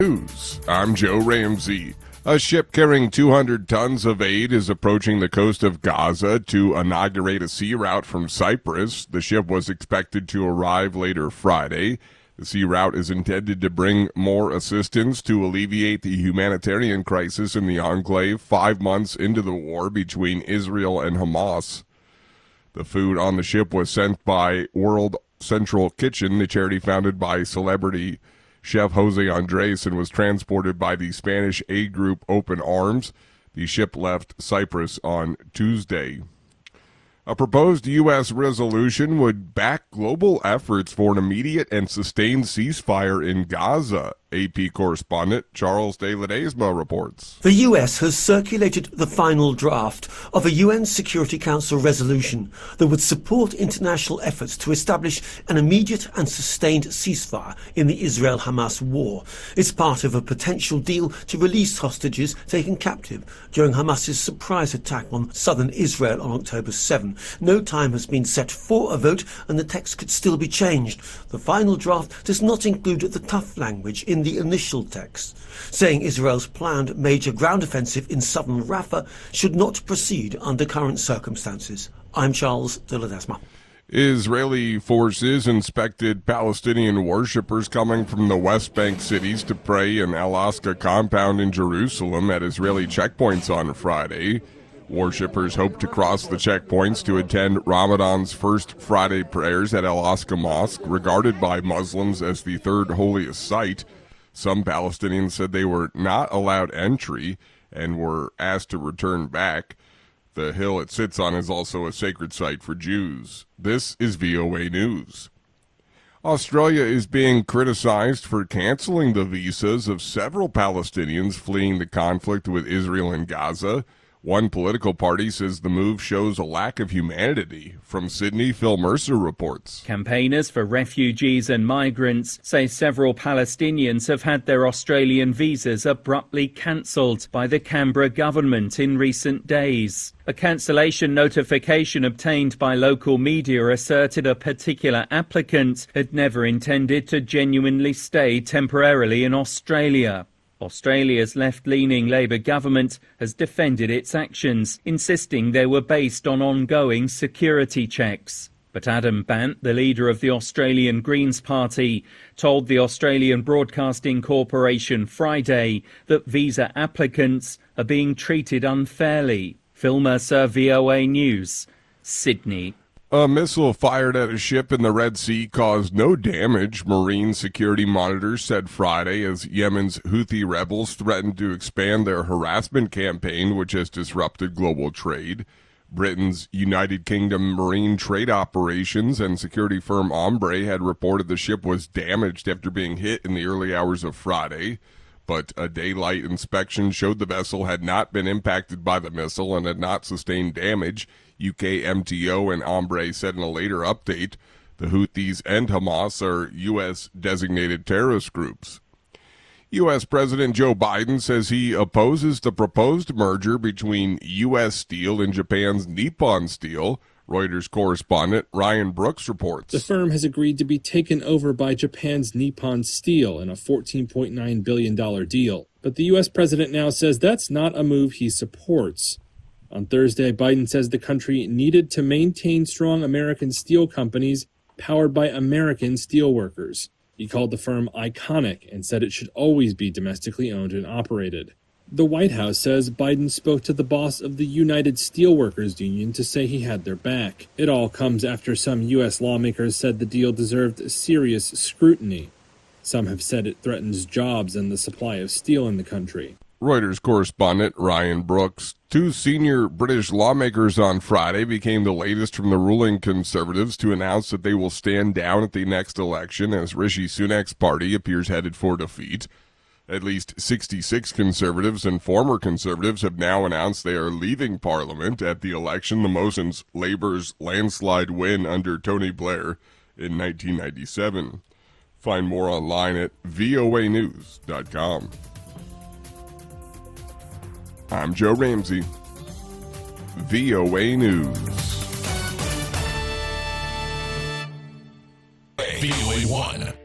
News. I'm Joe Ramsey. A ship carrying 200 tons of aid is approaching the coast of Gaza to inaugurate a sea route from Cyprus. The ship was expected to arrive later Friday. The sea route is intended to bring more assistance to alleviate the humanitarian crisis in the enclave 5 months into the war between Israel and Hamas. The food on the ship was sent by World Central Kitchen, the charity founded by celebrity chef Jose Andres, and was transported by the Spanish aid group Open Arms. The ship left Cyprus on Tuesday. A proposed U.S. resolution would back global efforts for an immediate and sustained ceasefire in Gaza. AP correspondent Charles de Ledesma reports. The U.S. has circulated the final draft of a UN Security Council resolution that would support international efforts to establish an immediate and sustained ceasefire in the Israel-Hamas war. It's part of a potential deal to release hostages taken captive during Hamas's surprise attack on southern Israel on October 7. No time has been set for a vote, and the text could still be changed. The final draft does not include the tough language in the initial text, saying Israel's planned major ground offensive in southern Rafah should not proceed under current circumstances. I'm Charles de Ledesma. Israeli forces inspected Palestinian worshippers coming from the West Bank cities to pray in Al-Aqsa compound in Jerusalem at Israeli checkpoints on Friday. Worshippers hope to cross the checkpoints to attend Ramadan's first Friday prayers at Al-Aqsa Mosque, regarded by Muslims as the third holiest site. Some Palestinians said they were not allowed entry and were asked to return back. The hill it sits on is also a sacred site for Jews. This is VOA News. Australia is being criticized for canceling the visas of several Palestinians fleeing the conflict with Israel and Gaza. One political party says the move shows a lack of humanity. From Sydney, Phil Mercer reports. Campaigners for refugees and migrants say several Palestinians have had their Australian visas abruptly cancelled by the Canberra government in recent days. A cancellation notification obtained by local media asserted a particular applicant had never intended to genuinely stay temporarily in Australia. Australia's left-leaning Labor government has defended its actions, insisting they were based on ongoing security checks. But Adam Bant, the leader of the Australian Greens Party, told the Australian Broadcasting Corporation Friday that visa applicants are being treated unfairly. Phil Mercer, VOA News, Sydney. A missile fired at a ship in the Red Sea caused no damage, marine security monitors said Friday, as Yemen's Houthi rebels threatened to expand their harassment campaign, which has disrupted global trade. Britain's United Kingdom Marine Trade Operations and security firm Ombre had reported the ship was damaged after being hit in the early hours of Friday, but a daylight inspection showed the vessel had not been impacted by the missile and had not sustained damage. UK MTO and Ombre said in a later update the Houthis and Hamas are U.S. designated terrorist groups. U.S. President Joe Biden says he opposes the proposed merger between U.S. Steel and Japan's Nippon Steel. Reuters correspondent Ryan Brooks reports. The firm has agreed to be taken over by Japan's Nippon Steel in a $14.9 billion deal. But the U.S. president now says that's not a move he supports. On Thursday, Biden says the country needed to maintain strong American steel companies powered by American steelworkers. He called the firm iconic and said it should always be domestically owned and operated. The White House says Biden spoke to the boss of the United Steelworkers Union to say he had their back. It all comes after some U.S. lawmakers said the deal deserved serious scrutiny. Some have said it threatens jobs and the supply of steel in the country. Reuters correspondent Ryan Brooks. Two senior British lawmakers on Friday became the latest from the ruling Conservatives to announce that they will stand down at the next election as Rishi Sunak's party appears headed for defeat. At least 66 Conservatives and former Conservatives have now announced they are leaving Parliament at the election, the most since Labour's landslide win under Tony Blair in 1997. Find more online at voanews.com. I'm Joe Ramsey, VOA News. VOA 1.